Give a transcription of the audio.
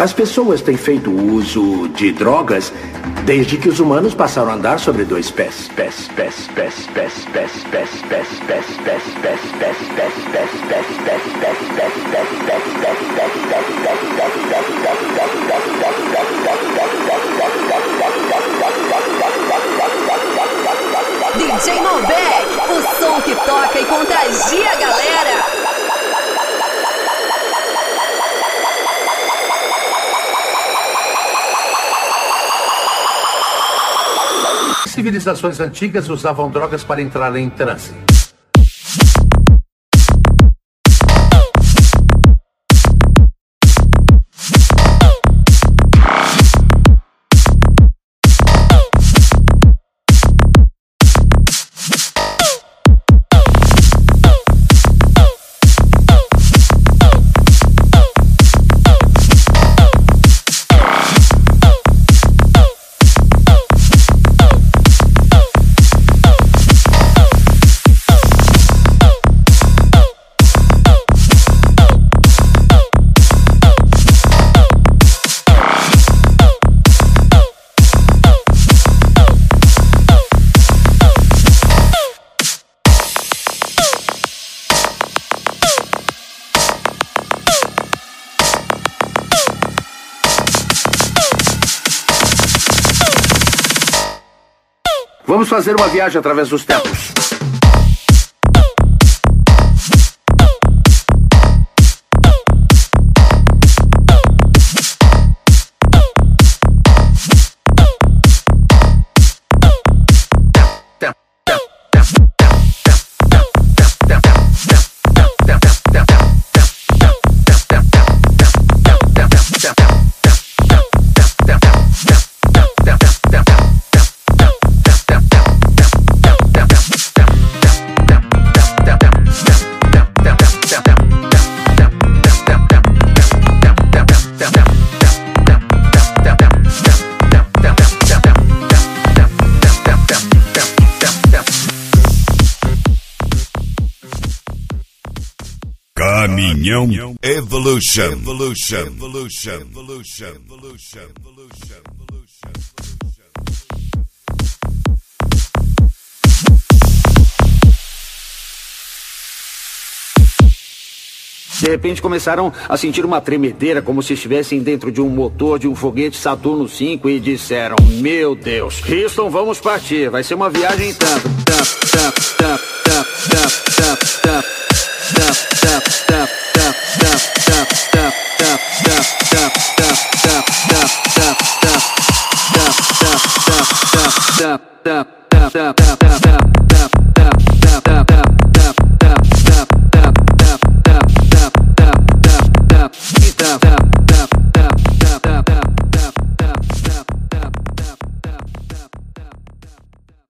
As pessoas têm feito uso de drogas desde que os humanos passaram a andar sobre dois pés. DJ Malbec, o som que toca e contagia a galera. Civilizações antigas usavam drogas para entrar em transe. Vamos fazer uma viagem através dos tempos. Caminhão Evolution. De repente começaram a sentir uma tremedeira, como se estivessem dentro de um motor de um foguete Saturno V, e disseram: meu Deus, Houston, vamos partir, vai ser uma viagem tanto.